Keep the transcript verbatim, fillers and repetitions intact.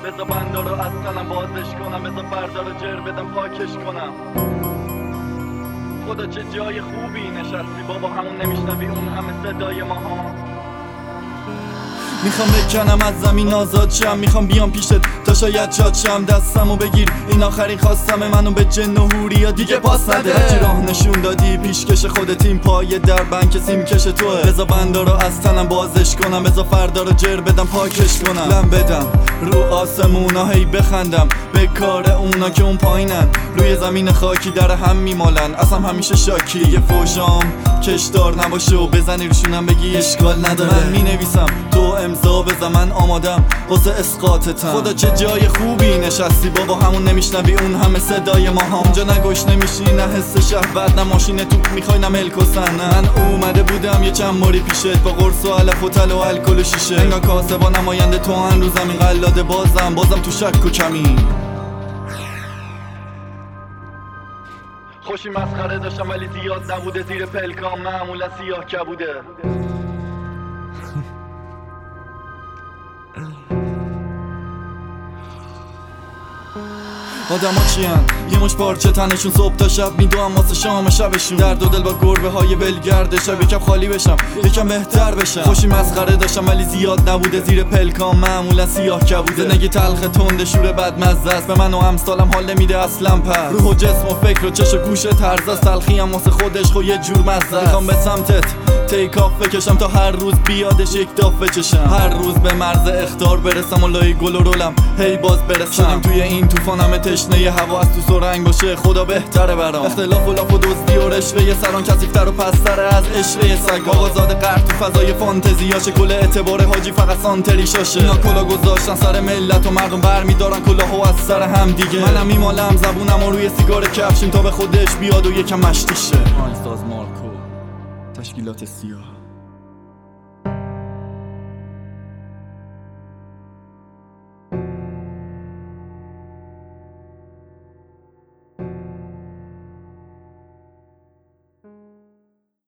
بذار بندا رو از تنم بازش کنم، بذار فردا رو جر بدم پاکش کنم. خدا چه جای خوبی نشستی بابا، همون نمیشنوی اون همه صدای ما ها. میخوام بکنم از زمین آزاد شم، میخوام بیام پیشت تا شاید شاد شم. دستمو بگیر این آخرین خواستم منو به جن و حوری یا دیگه پاس نده. هرچی راه نشون دادی پیشکش خودت، این پای در بند کسی میکش توه. بذار بندا رو از تنم بازش کنم، بذار فردا رو جر بدم پاکش کنم. لم بدم رو آسمونا هی بخندم به کار اونا که اون پایینن، روی زمین خاکی در هم میمالن. اصلا همیشه شاکی یه فوشام کشدار نباشه و بزنی روشونم بگی اشکال نداره. من مینویسم تو امضا بزن، من آمادم واسه اسقاطتم. خدا چه جای خوبی نشستی بابا، همون نمیشنوی اون همه صدای ما ها. اونجا نگوش نمیشی نه حس شهوت، نه ماشین توپ میخوای نه ملک و سن. من اومده بودم یه چند ماری پیشت با قرص و علف و تل و الکل و شیشه. انگار کاسه با نماینده تو هن رو زمین قلاده بازم بازم تو شک و کمی. خوشی مسخره داشتم ولی زیاد نبوده، زیر پلکام معمولا سیاه کبوده. آدم ها چیان یه مش پارچه تنشون صبح تا شب میدوام واسه شام شبشون. درد و دل با گربه های ولگرد شب یکم خالی بشم یکم بهتر بشم. خوشی مسخره داشتم ولی زیاد نبوده، زیر پلکام معمولا سیاه کبوده. زندگی تلخ تنده شور بد مزه است، به من و امثالم حال نمیده اصلا. پس روح و جسم و فکر و چش و گوش طرز است، تلخی هم واسه خودش خو یه جور مزه است. میخوام به سمتت تیک آف بکشم تا هر روز بیادش یک داف بچشم. هر روز به مرز اخطار برسم و لای گل و رولم هی باز برسم. شدیم توی این طوفانم تشنه هوا از تو سرنگ باشه خدا بهتره برام. اختلاف و لاف و دزدی و رشوه سران کثیف‌تر و پستره از عشوه سگ. آقازاده قهر تو فضای فانتزیاشه، کل اعتبار حاجی فقط سانتری شاشه. اینا کلا گذاشتن سر ملت و مردم برمیدارن کلاهو از سر هم دیگه. منم میمالم زبونم و روی سیگار کفشیم تا به خودش بیاد و یکم مشتی شه. ساز مارکو تشکیلات سیاه.